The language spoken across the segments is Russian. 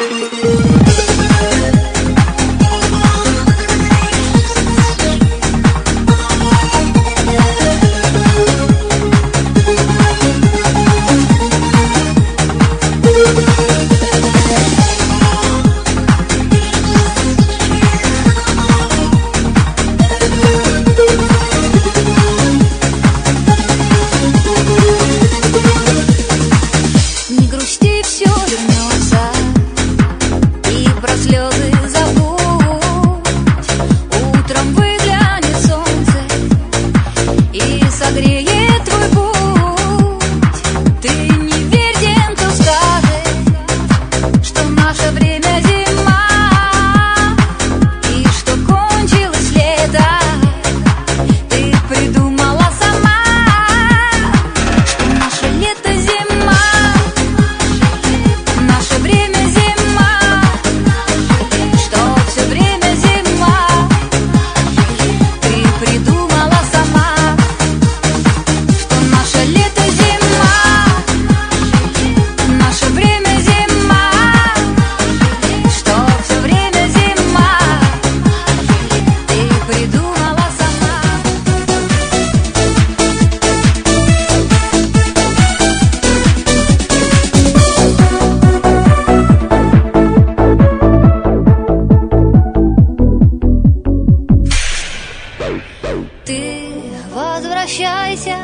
возвращайся,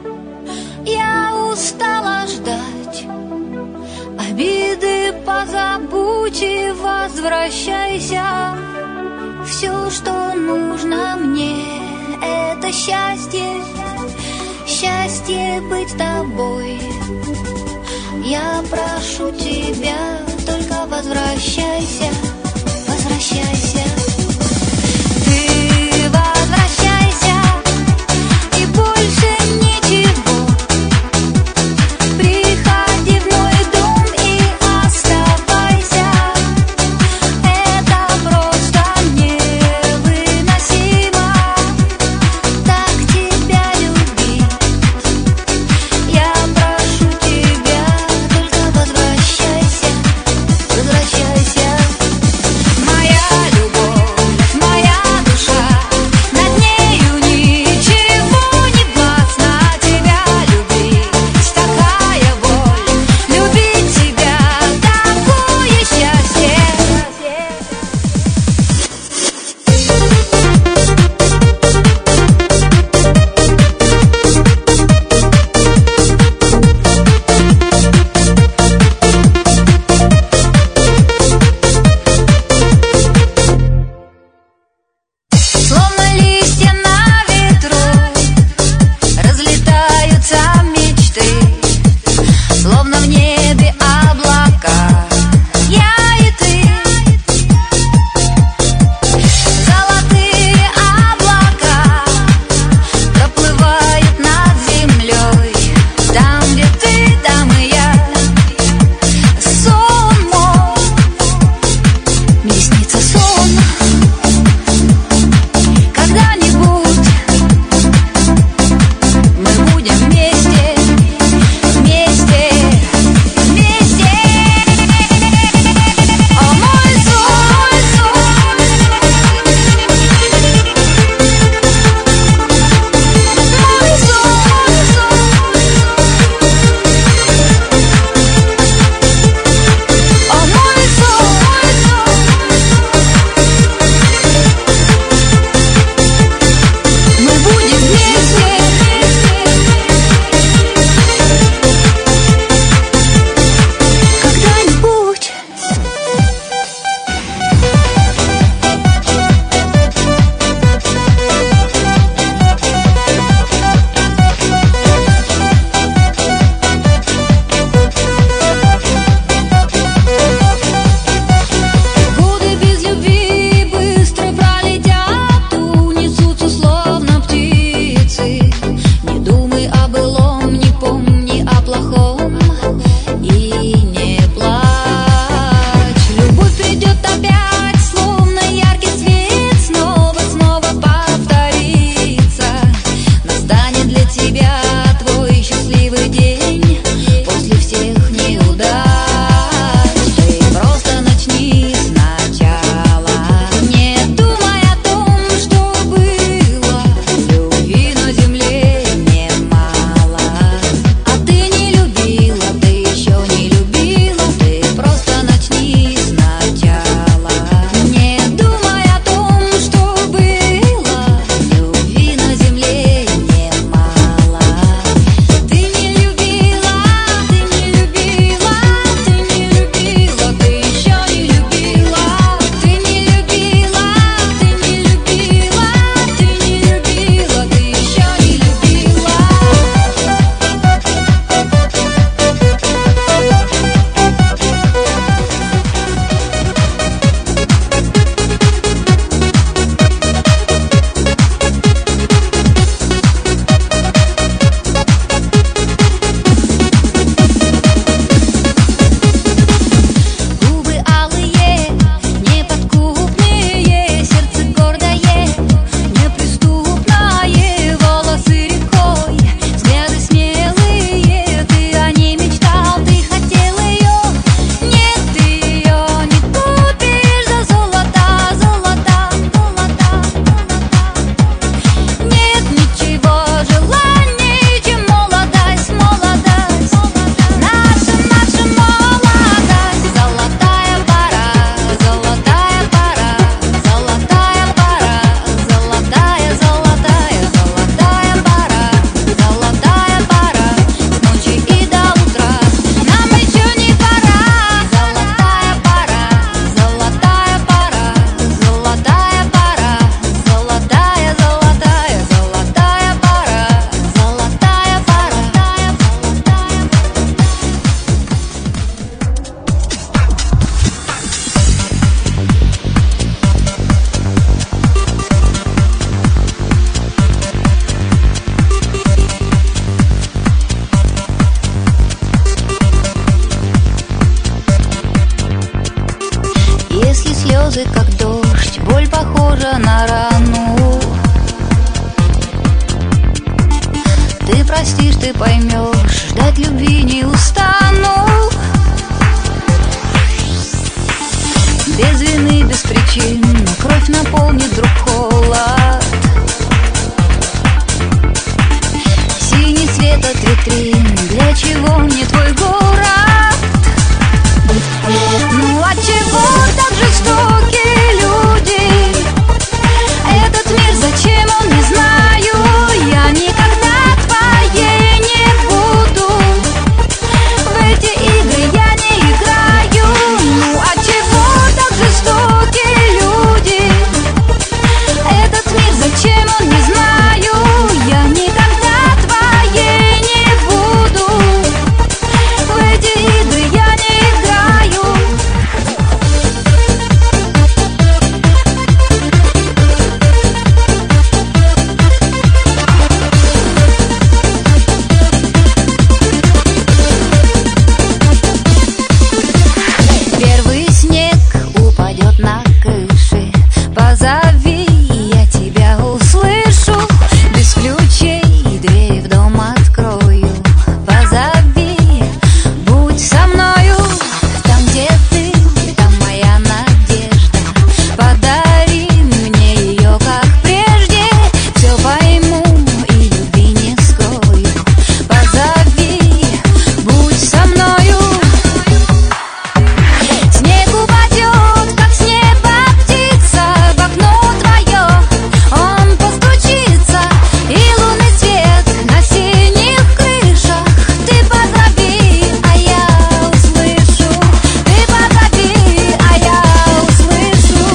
я устала ждать. Обиды позабудь и возвращайся. Все, что нужно мне, это счастье, счастье быть с тобой. Я прошу тебя, только возвращайся, возвращайся. Ты возвращайся, и больше ничего. Приходи в мой дом и оставайся. Это просто невыносимо, так тебя любить. Я прошу тебя, только возвращайся, возвращайся. слезы, как дождь, боль похожа на рану. Ты простишь, ты поймешь, ждать любви не устану. Без вины, без причин, кровь наполнит вдруг холод. Синий свет от витрин, для чего мне твой город? Ну отчего так жестоки люди? Этот мир, зачем он, не знаю. Я никогда твоей не буду. В эти игры я не играю. Ну отчего так жестоки люди? Этот мир, зачем он, не знаю. Я никогда твоей не буду. В эти игры я не играю. Первый снег упадет на крыши. Позови, я тебя услышу. Без ключей дверь в дом открою. Позови, будь со мною. Там, где ты, там моя надежда. Подари мне ее, как прежде. Все пойму и любви не скрою. Позови, будь со мною. Снег упадет, как с неба птица, в окно твое он постучится, и лунный свет на синих крышах. Ты позови, а я услышу. Ты позови, а я услышу.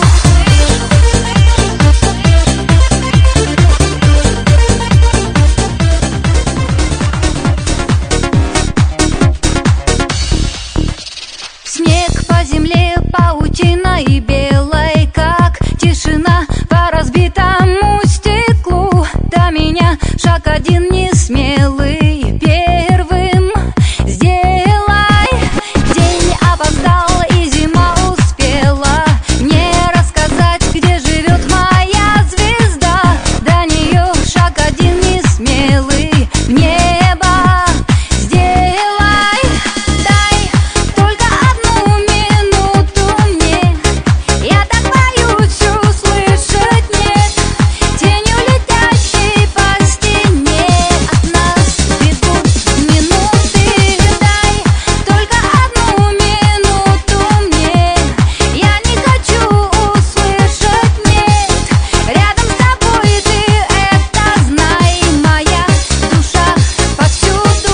Снег по земле паутиной белой, как тишина по разбитому стеклу. До меня шаг один несмелый, первым сделай. День опоздал и зима успела мне рассказать, где живет моя звезда. До нее шаг один несмелый, в небо сделай. Дай только одну минуту мне, я так боюсь услышать нет. Тенью летящей по стене от нас бегут минуты. Дай только одну минуту мне, я не хочу услышать нет. Рядом с тобой ты, это знай, моя душа повсюду.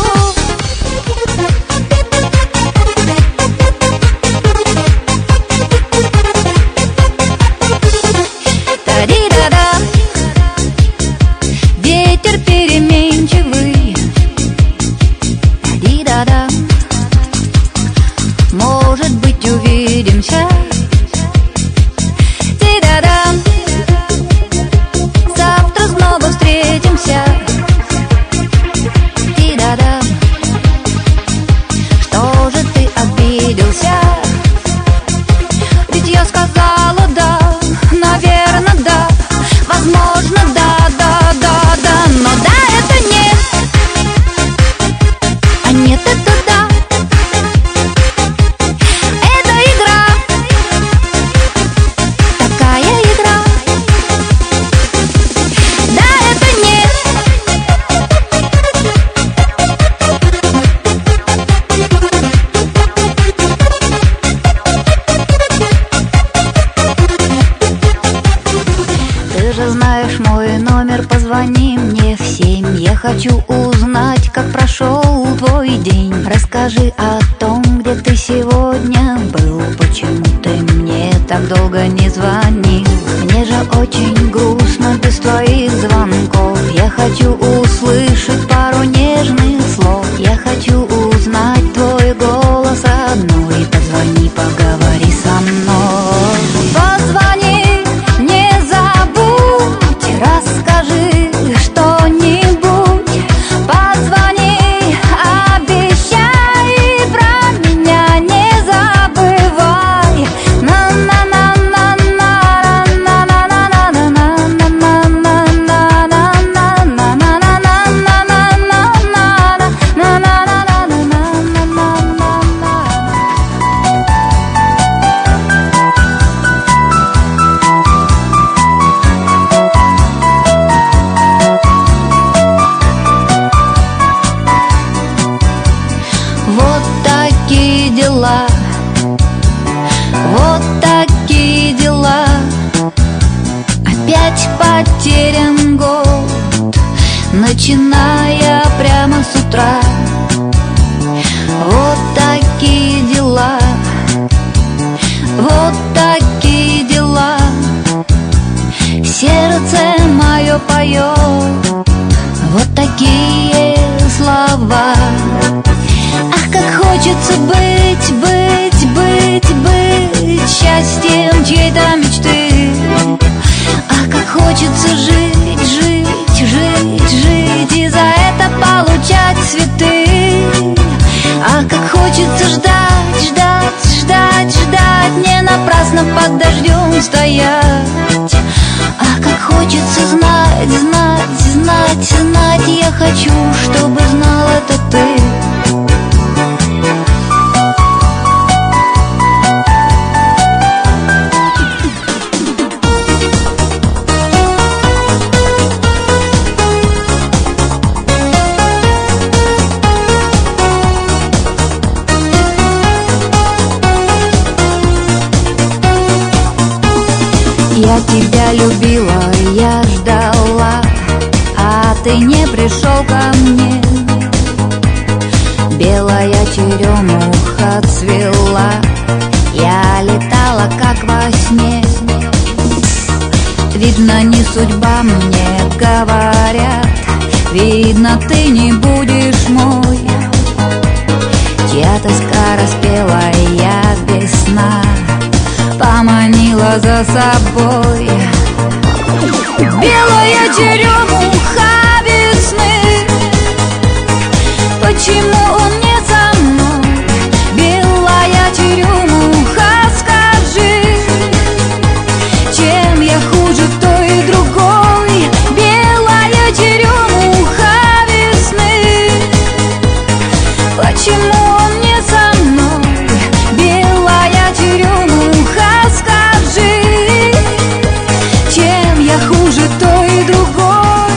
Та-ди-да-да. Ветер переменчивый. Та-ди-да-да. Может быть, увидимся. Ти-да-да. Завтра снова встретимся. Ти-да-да. Что же ты обиделся? Ведь я сказала да, наверное, да. Возможно, да, да, да, да. Но да, это нет. А нет, это да. Это игра. Такая игра. Да, это нет. Ты же знаешь мой номер, позвони мне в 7. Я хочу узнать, как прошел твой день. Расскажи о том, где ты сегодня был. Почему ты мне так долго не звонил? Мне же очень грустно без твоих звонков. Я хочу услышать пару нежных слов. Я хочу узнать твой голос одной. Позвони, поговори со мной. Позвони, не забудь, расскажи что-нибудь. Позвони, обещай, про меня не забывай. На-на-на-на. потерян год, начиная прямо с утра. Вот такие дела, вот такие дела. Сердце мое поет вот такие слова. Ах, как хочется быть, быть, быть, быть счастьем чьей-то мечты. Ах, как хочется жить, жить, жить, жить и за это получать цветы. Ах, как хочется ждать, ждать, ждать, ждать, не напрасно под дождем стоять. Ах, как хочется знать, знать, знать, знать, я хочу, чтобы знал это ты. Я тебя любила, я ждала, а ты не пришел ко мне. Белая черемуха цвела, я летала как во сне. Видно, не судьба, мне говорят, видно, ты не будешь мой. Чья тоска распела, я без сна поманила за собой. Белая черемуха весны, почему он не со мной? Белая черемуха, скажи, чем я хуже той и другой? Белая черемуха весны, почему он не со мной? Белая черемуха, скажи, чем я хуже той и другой?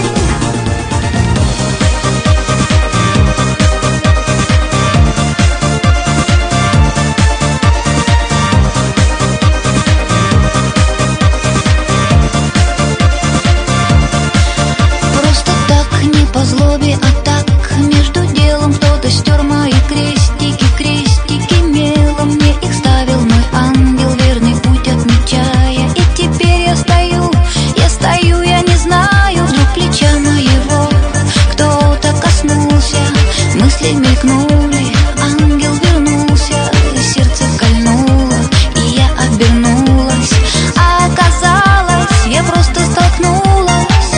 Просто так, не по злобе, а так, между делом кто-то стер мои крестики, крестики мелом. Мне их ставил мой ангел, верный путь отмечая. И теперь я стою, я не знаю, вдруг плеча моего кто-то коснулся. Мысли мелькнули, ангел вернулся, сердце кольнуло, и я обернулась. А оказалось, я просто столкнулась.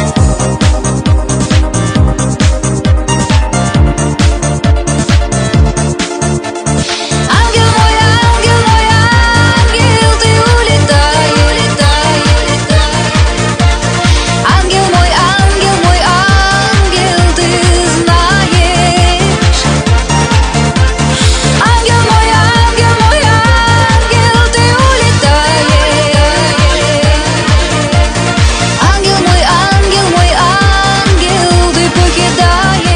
Ангел мой, ангел мой, ангел, ты улетай, улетай, улетай. Ангел мой, ангел, ты знаешь. Ангел мой, ангел, ты улетаешь. Ангел мой, ангел, ты покидаешь.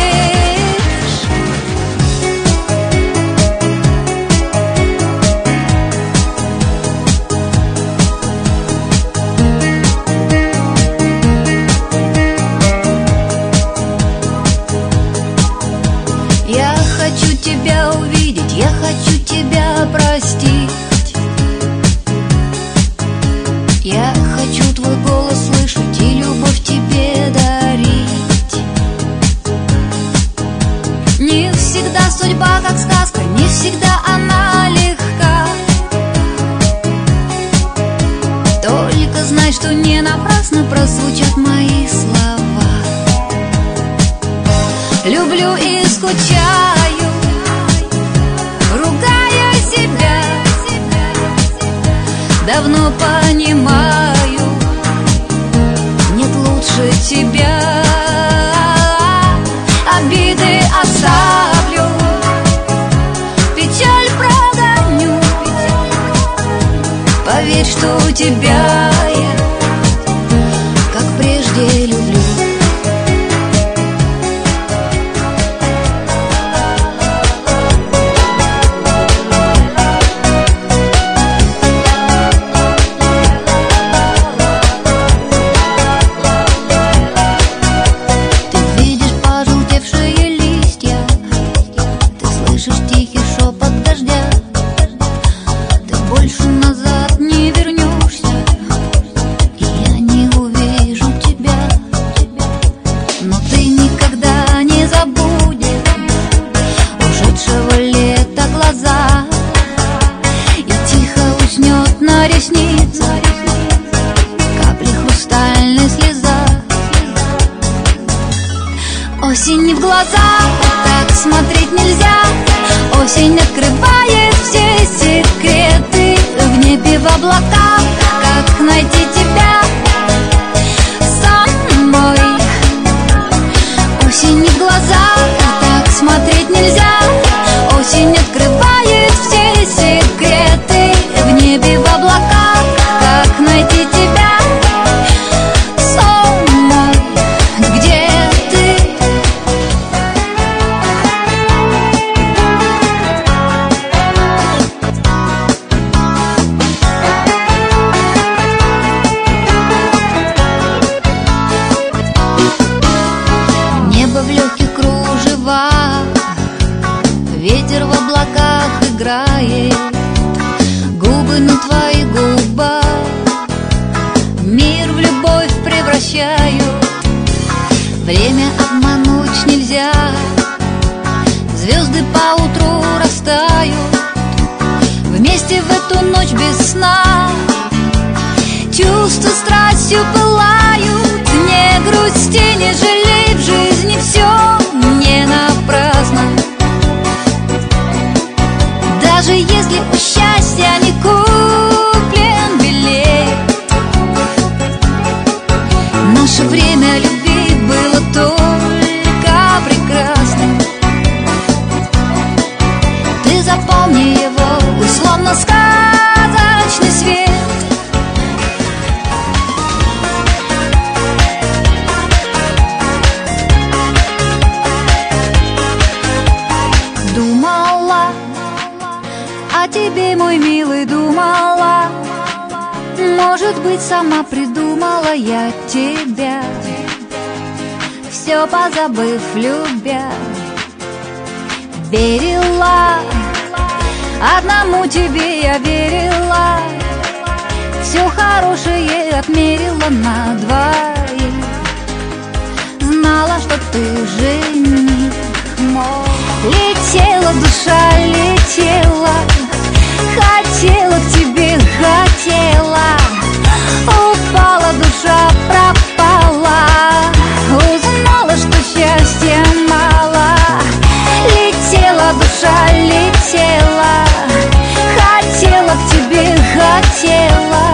Я хочу тебя увидеть, я хочу тебя простить. Я хочу твой голос слышать и любовь тебе дарить. Не всегда судьба как сказка, не всегда она легка. Только знай, что не напрасно прозвучат мои слова. Люблю и скучаю, ругаю себя. Давно понимаю, нет лучше тебя. Обиды оставлю, печаль прогоню. Поверь, что тебя я, как прежде, люблю. ресница, капли хрустальной слеза. Осень в глаза, так смотреть нельзя. Осень открывает все секреты. В небе, в облаках, как найти тебя самой. Осень в глаза, так смотреть нельзя. Осень открывает все секреты. В небе, в облаках, как найти тебя самой. Где ты? Небо в легких кружевах, ветер в облаках играет, губы на твоих губах мир в любовь превращают. Время обмануть нельзя, звезды поутру растают. Вместе в эту ночь без сна чувства страстью пылают. Не грусти, не жалей, в жизни все не напрасно. Даже если у счастья не куплен билет, наше время любви было только прекрасно. Ты запомни его, условно сказочный свет. Думала о тебе, мой милый, думала. Может быть, сама придумала я тебя, все позабыв, любя. Верила, одному тебе я верила, все хорошее отмерила на двоих. Знала, что ты жених мой. Летела душа, летела, хотела к тебе, хотела. Упала душа, пропала, узнала, что счастья мало. Летела душа, летела, хотела к тебе, хотела.